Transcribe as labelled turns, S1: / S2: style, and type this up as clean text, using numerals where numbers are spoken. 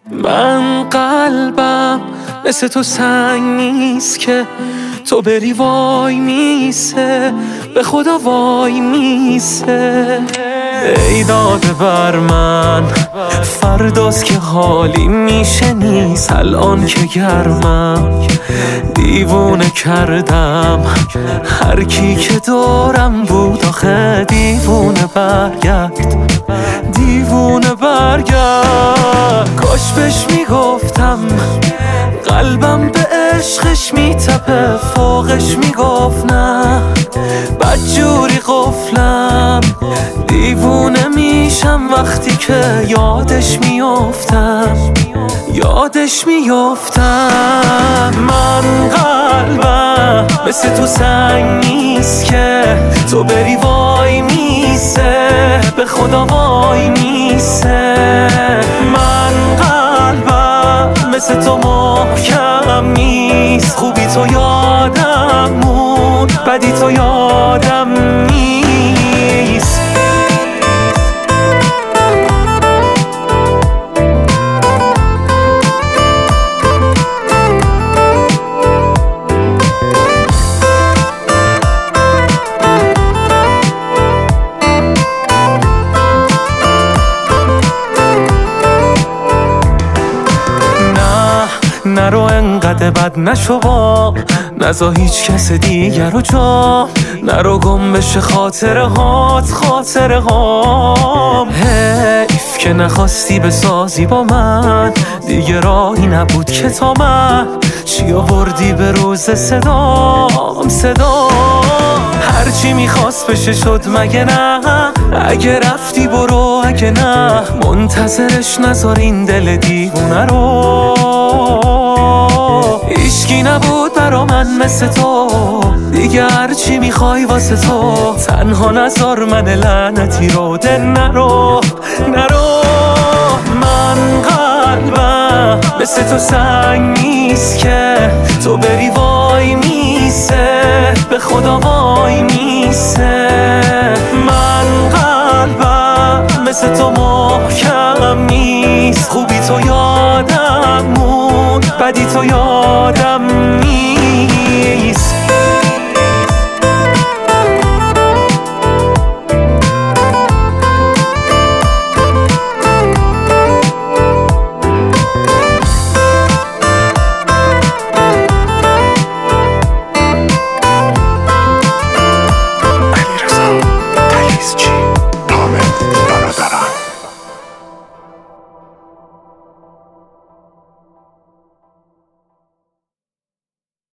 S1: من قلبم مثل تو سنگ نیست که تو بری وای میسه، به خدا وای میسه. ای داده بر من فرداست که حالی میشه نیست، الان که گرمم دیوونه کردم هر کی که دارم بود. آخه دیوونه برگرد، دیوونه برگرد. کاش بهش میگفتم قلبم به عشقش میتپه، فوقش میگفت نه بدجوری قفلم. دیوونه میشم وقتی که یادش میافتم، یادش میافتم. من قلبم مثل تو سنگ نیست که تو بری وای میسه، به خدا وای میسه. من قلبم مثل تو محکم نیست، خوبی تو یادم مون، بدی تو یادم نیست. نرو انقدر بد نشو با، نزا هیچ کس دیگر رو جا، نرو گم بشه خاطره هات، خاطره هام. حیف که نخواستی بسازی با من، دیگه راهی نبود که تا من چی آوردی به روز صدام، صدام. هرچی میخواست بشه شد مگه نه؟ اگه رفتی برو، اگه نه منتظرش نذار این دل دیوونه رو. هیچکی نبود برا من مثل تو، دیگه هرچی میخوای واسه تو. تنها نذار من لعنتی رو، ده نرو نرو. من قلبم مثل تو سنگ نیست که تو بری وای میسه، به خدا وای میسه. من قلبم مثل تو محکم نیست، خوبی تو یادم مون، بدی تو یادم